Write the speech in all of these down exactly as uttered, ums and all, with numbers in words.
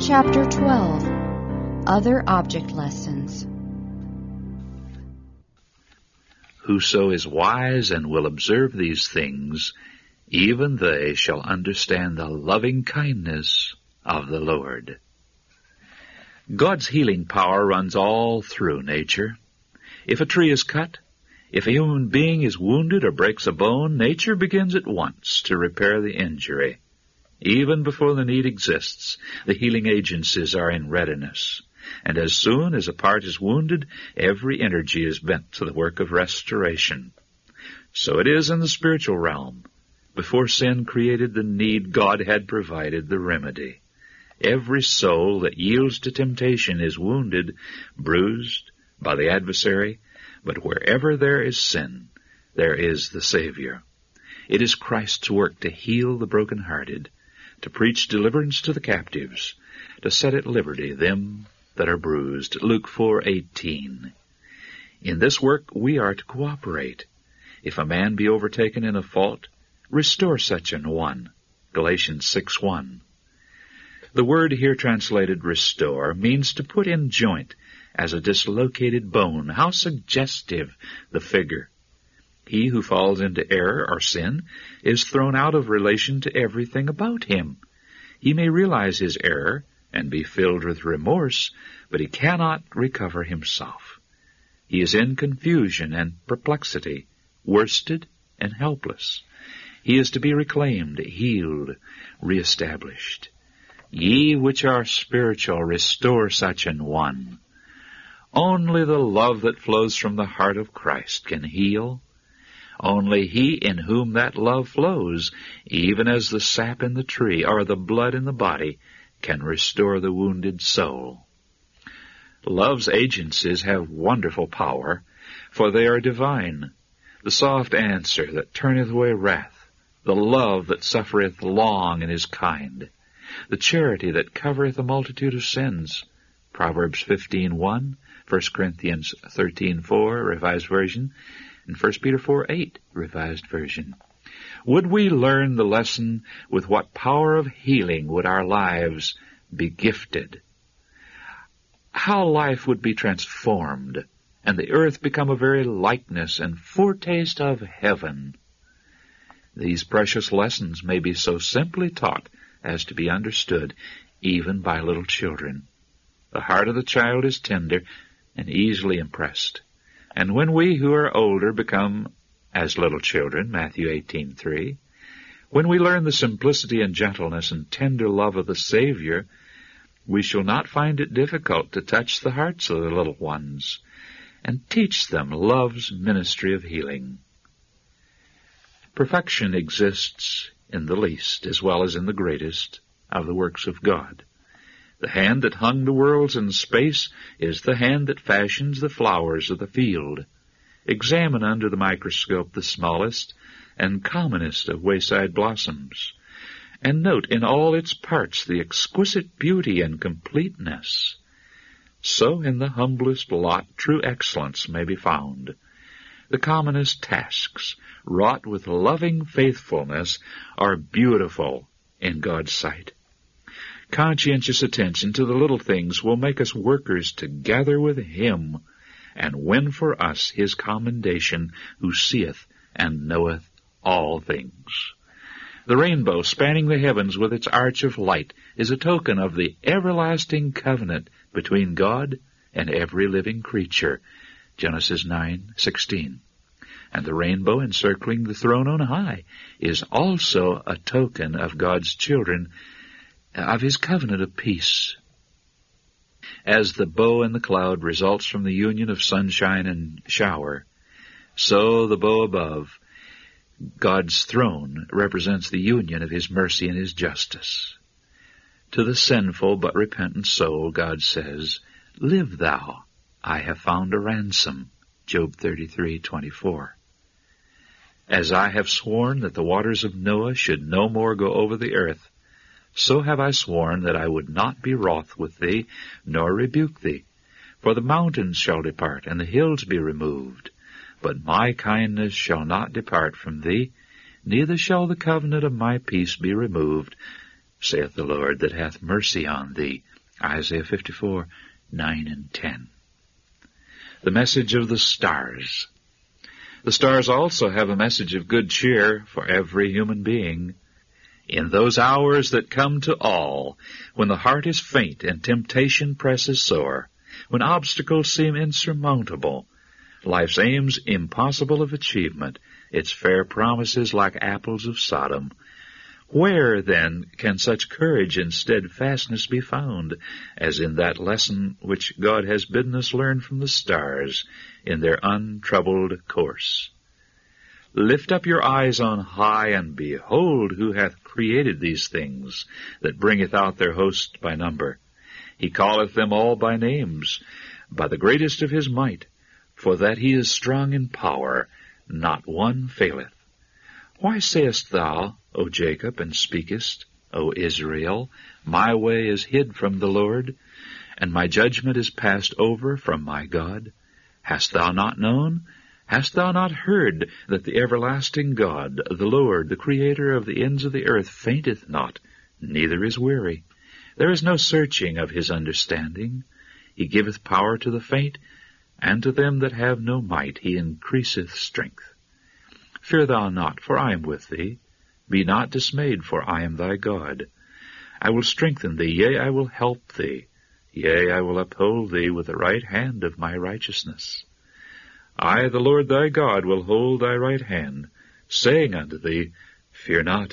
Chapter twelve. Other Object Lessons. Whoso is wise and will observe these things, even they shall understand the loving kindness of the Lord. God's healing power runs all through nature. If a tree is cut, if a human being is wounded or breaks a bone, nature begins at once to repair the injury. Even before the need exists, the healing agencies are in readiness. And as soon as a part is wounded, every energy is bent to the work of restoration. So it is in the spiritual realm. Before sin created the need, God had provided the remedy. Every soul that yields to temptation is wounded, bruised by the adversary, but wherever there is sin, there is the Savior. It is Christ's work to heal the brokenhearted, to preach deliverance to the captives, to set at liberty them that are bruised. Luke four eighteen. In this work we are to cooperate. If a man be overtaken in a fault, restore such an one. Galatians six one. The word here translated restore means to put in joint as a dislocated bone. How suggestive the figure. He who falls into error or sin is thrown out of relation to everything about him. He may realize his error and be filled with remorse, but he cannot recover himself. He is in confusion and perplexity, worsted and helpless. He is to be reclaimed, healed, reestablished. Ye which are spiritual, restore such an one. Only the love that flows from the heart of Christ can heal. Only he in whom that love flows, even as the sap in the tree or the blood in the body, can restore the wounded soul. Love's agencies have wonderful power, for they are divine. The soft answer that turneth away wrath, the love that suffereth long and is kind, the charity that covereth a multitude of sins. Proverbs fifteen one, First Corinthians thirteen four, Revised Version, and First Peter four eight, Revised Version. Would we learn the lesson, with what power of healing would our lives be gifted? How life would be transformed, and the earth become a very likeness and foretaste of heaven. These precious lessons may be so simply taught as to be understood even by little children. The heart of the child is tender and easily impressed. And when we who are older become as little children, Matthew eighteen three, when we learn the simplicity and gentleness and tender love of the Savior, we shall not find it difficult to touch the hearts of the little ones and teach them love's ministry of healing. Perfection exists in the least as well as in the greatest of the works of God. The hand that hung the worlds in space is the hand that fashions the flowers of the field. Examine under the microscope the smallest and commonest of wayside blossoms, and note in all its parts the exquisite beauty and completeness. So in the humblest lot true excellence may be found. The commonest tasks, wrought with loving faithfulness, are beautiful in God's sight. Conscientious attention to the little things will make us workers together with Him, and win for us His commendation, who seeth and knoweth all things. The rainbow spanning the heavens with its arch of light is a token of the everlasting covenant between God and every living creature, Genesis nine sixteen. And the rainbow encircling the throne on high is also a token of God's children, of His covenant of peace. As the bow in the cloud results from the union of sunshine and shower, so the bow above, God's throne, represents the union of His mercy and His justice. To the sinful but repentant soul, God says, "Live thou, I have found a ransom," Job thirty-three twenty-four. As I have sworn that the waters of Noah should no more go over the earth, so have I sworn that I would not be wroth with thee, nor rebuke thee. For the mountains shall depart, and the hills be removed. But my kindness shall not depart from thee, neither shall the covenant of my peace be removed, saith the Lord that hath mercy on thee. Isaiah fifty-four, nine and ten. The message of the stars. The stars also have a message of good cheer for every human being. In those hours that come to all, when the heart is faint and temptation presses sore, when obstacles seem insurmountable, life's aims impossible of achievement, its fair promises like apples of Sodom, where, then, can such courage and steadfastness be found as in that lesson which God has bidden us learn from the stars in their untroubled course? Lift up your eyes on high, and behold who hath created these things, that bringeth out their host by number. He calleth them all by names, by the greatest of his might, for that he is strong in power, not one faileth. Why sayest thou, O Jacob, and speakest, O Israel, my way is hid from the Lord, and my judgment is passed over from my God? Hast thou not known? Hast thou not heard that the everlasting God, the Lord, the Creator of the ends of the earth, fainteth not, neither is weary? There is no searching of his understanding. He giveth power to the faint, and to them that have no might he increaseth strength. Fear thou not, for I am with thee. Be not dismayed, for I am thy God. I will strengthen thee, yea, I will help thee. Yea, I will uphold thee with the right hand of my righteousness. I, the Lord thy God, will hold thy right hand, saying unto thee, Fear not,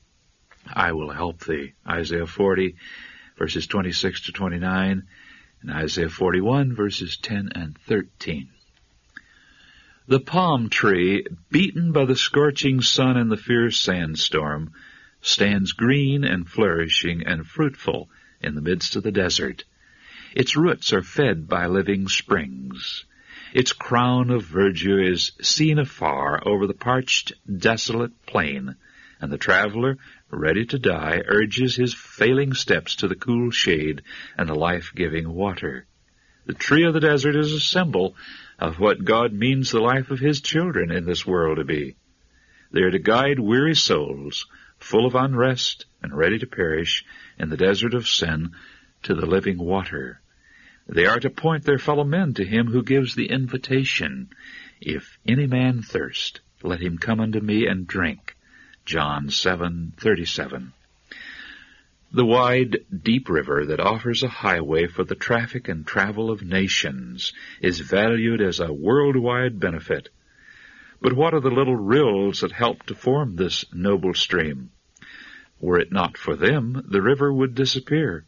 I will help thee. Isaiah forty, verses twenty-six to twenty-nine, and Isaiah forty-one, verses ten and thirteen. The palm tree, beaten by the scorching sun and the fierce sandstorm, stands green and flourishing and fruitful in the midst of the desert. Its roots are fed by living springs. Its crown of verdure is seen afar over the parched, desolate plain, and the traveler, ready to die, urges his failing steps to the cool shade and the life-giving water. The tree of the desert is a symbol of what God means the life of his children in this world to be. They are to guide weary souls, full of unrest and ready to perish in the desert of sin, to the living water. They are to point their fellow men to him who gives the invitation, If any man thirst, let him come unto me and drink. John seven thirty-seven. The wide, deep river that offers a highway for the traffic and travel of nations is valued as a worldwide benefit. But what are the little rills that help to form this noble stream? Were it not for them, the river would disappear.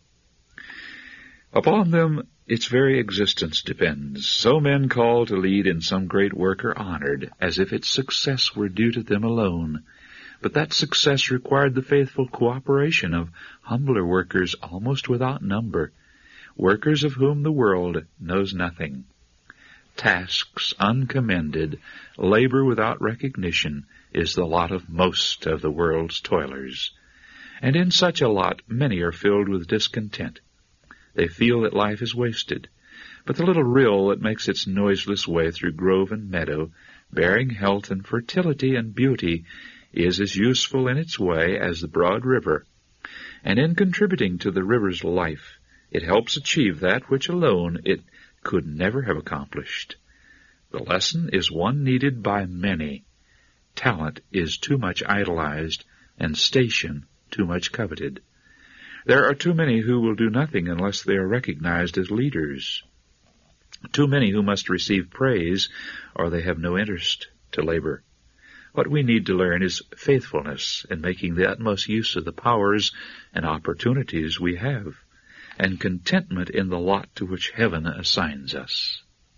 Upon them its very existence depends. So men called to lead in some great work are honored, as if its success were due to them alone. But that success required the faithful cooperation of humbler workers almost without number, workers of whom the world knows nothing. Tasks uncommended, labor without recognition, is the lot of most of the world's toilers. And in such a lot many are filled with discontent. They feel that life is wasted. But the little rill that makes its noiseless way through grove and meadow, bearing health and fertility and beauty, is as useful in its way as the broad river, and in contributing to the river's life, it helps achieve that which alone it could never have accomplished. The lesson is one needed by many. Talent is too much idolized, and station too much coveted. There are too many who will do nothing unless they are recognized as leaders. Too many who must receive praise, or they have no interest to labor. What we need to learn is faithfulness in making the utmost use of the powers and opportunities we have, and contentment in the lot to which heaven assigns us.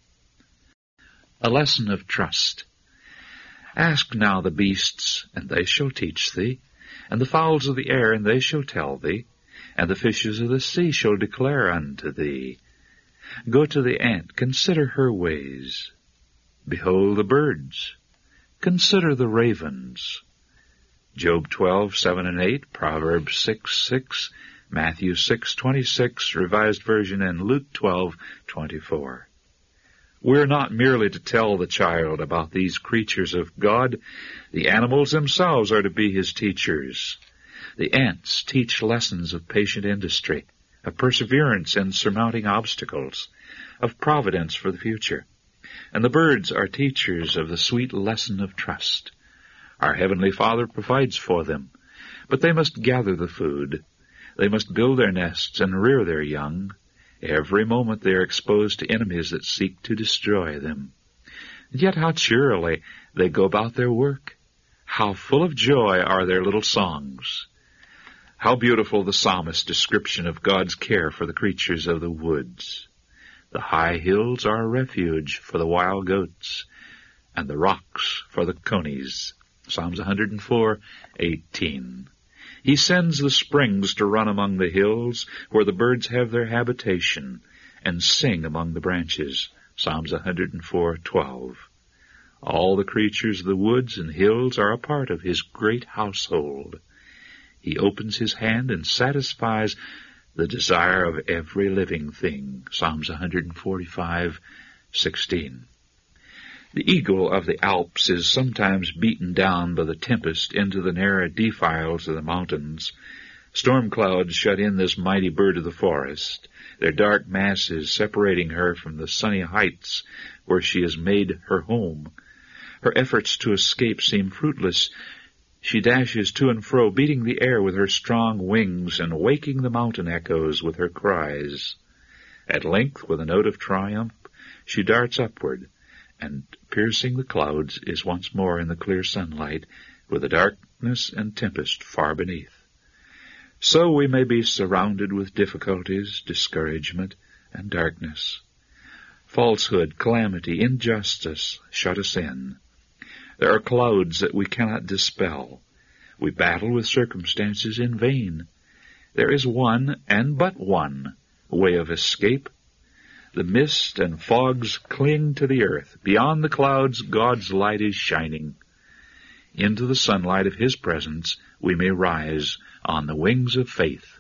A lesson of trust. Ask now the beasts, and they shall teach thee, and the fowls of the air, and they shall tell thee, and the fishes of the sea shall declare unto thee. Go to the ant, consider her ways. Behold the birds. Consider the ravens. Job twelve, seven and eight, Proverbs six, six, Matthew six, twenty-six, Revised Version, and Luke twelve, twenty-four. We're not merely to tell the child about these creatures of God. The animals themselves are to be his teachers. The ants teach lessons of patient industry, of perseverance in surmounting obstacles, of providence for the future. And the birds are teachers of the sweet lesson of trust. Our Heavenly Father provides for them, but they must gather the food. They must build their nests and rear their young. Every moment they are exposed to enemies that seek to destroy them. And yet how cheerily they go about their work. How full of joy are their little songs. How beautiful the psalmist's description of God's care for the creatures of the woods. The high hills are a refuge for the wild goats, and the rocks for the conies. Psalms one hundred four, eighteen. He sends the springs to run among the hills, where the birds have their habitation, and sing among the branches. Psalms one hundred four, twelve. All the creatures of the woods and hills are a part of his great household. He opens his hand and satisfies the desire of every living thing. Psalms one hundred forty-five, sixteen. The eagle of the Alps is sometimes beaten down by the tempest into the narrow defiles of the mountains. Storm clouds shut in this mighty bird of the forest, their dark masses separating her from the sunny heights where she has made her home. Her efforts to escape seem fruitless. She dashes to and fro, beating the air with her strong wings and waking the mountain echoes with her cries. At length, with a note of triumph, she darts upward, and, piercing the clouds, is once more in the clear sunlight, with the darkness and tempest far beneath. So we may be surrounded with difficulties, discouragement, and darkness. Falsehood, calamity, injustice shut us in. There are clouds that we cannot dispel. We battle with circumstances in vain. There is one, and but one, way of escape. The mist and fogs cling to the earth. Beyond the clouds, God's light is shining. Into the sunlight of his presence we may rise on the wings of faith.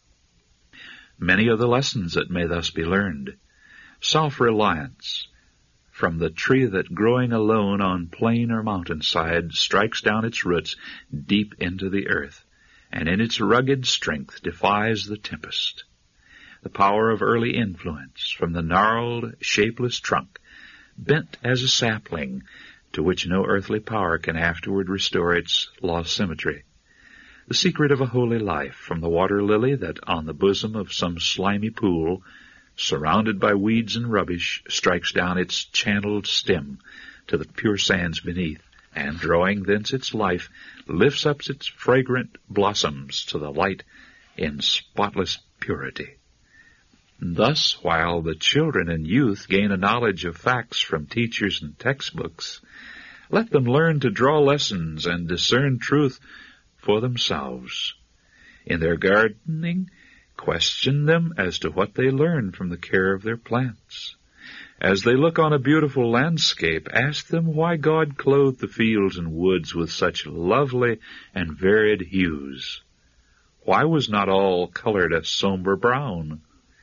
Many are the lessons that may thus be learned. Self-reliance, from the tree that growing alone on plain or mountainside strikes down its roots deep into the earth, and in its rugged strength defies the tempest. The power of early influence, from the gnarled, shapeless trunk, bent as a sapling, to which no earthly power can afterward restore its lost symmetry. The secret of a holy life, from the water lily that on the bosom of some slimy pool, surrounded by weeds and rubbish, strikes down its channeled stem to the pure sands beneath, and, drawing thence its life, lifts up its fragrant blossoms to the light in spotless purity. Thus, while the children and youth gain a knowledge of facts from teachers and textbooks, let them learn to draw lessons and discern truth for themselves. In their gardening, question them as to what they learn from the care of their plants. As they look on a beautiful landscape, ask them why God clothed the fields and woods with such lovely and varied hues. Why was not all colored a somber brown?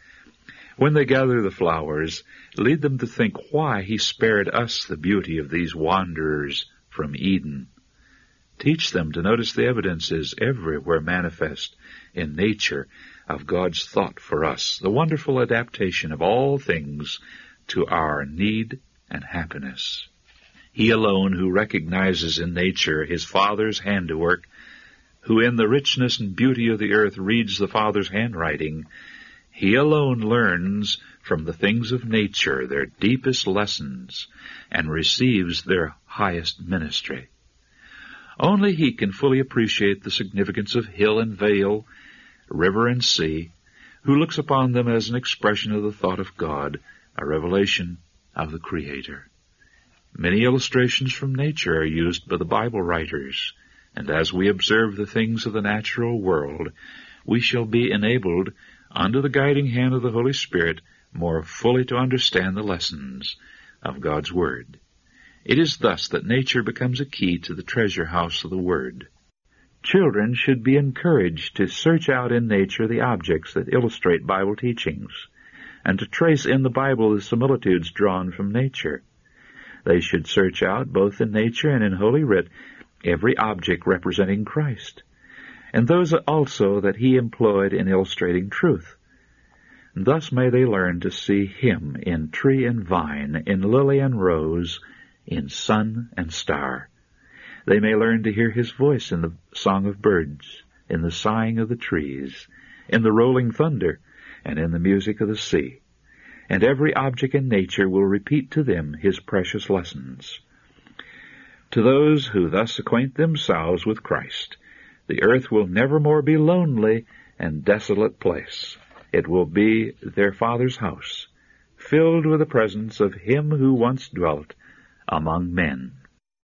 When they gather the flowers, lead them to think why he spared us the beauty of these wanderers from Eden. Teach them to notice the evidences everywhere manifest in nature of God's thought for us, the wonderful adaptation of all things to our need and happiness. He alone who recognizes in nature his Father's handiwork, who in the richness and beauty of the earth reads the Father's handwriting, he alone learns from the things of nature their deepest lessons and receives their highest ministry. Only he can fully appreciate the significance of hill and vale, river and sea, who looks upon them as an expression of the thought of God, a revelation of the Creator. Many illustrations from nature are used by the Bible writers, and as we observe the things of the natural world, we shall be enabled, under the guiding hand of the Holy Spirit, more fully to understand the lessons of God's Word. It is thus that nature becomes a key to the treasure house of the Word. Children should be encouraged to search out in nature the objects that illustrate Bible teachings, and to trace in the Bible the similitudes drawn from nature. They should search out, both in nature and in Holy Writ, every object representing Christ, and those also that he employed in illustrating truth. Thus may they learn to see him in tree and vine, in lily and rose, in sun and star. They may learn to hear his voice in the song of birds, in the sighing of the trees, in the rolling thunder, and in the music of the sea. And every object in nature will repeat to them his precious lessons. To those who thus acquaint themselves with Christ, the earth will never more be lonely and desolate place. It will be their Father's house, filled with the presence of him who once dwelt among men.